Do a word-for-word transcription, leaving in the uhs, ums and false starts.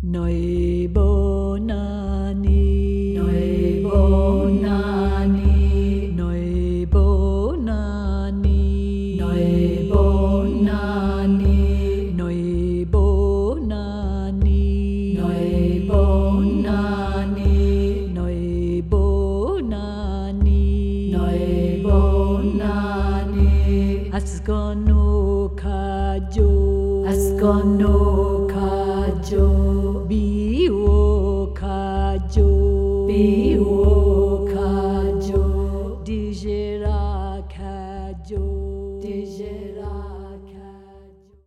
Noibo nani, Noibo nani, noibo nani, Noibo nani, noibo nani, Noibo nani, noibo nani, Noibo nani, Asgono kajo, Asgono kajo, biwo kajo, biwo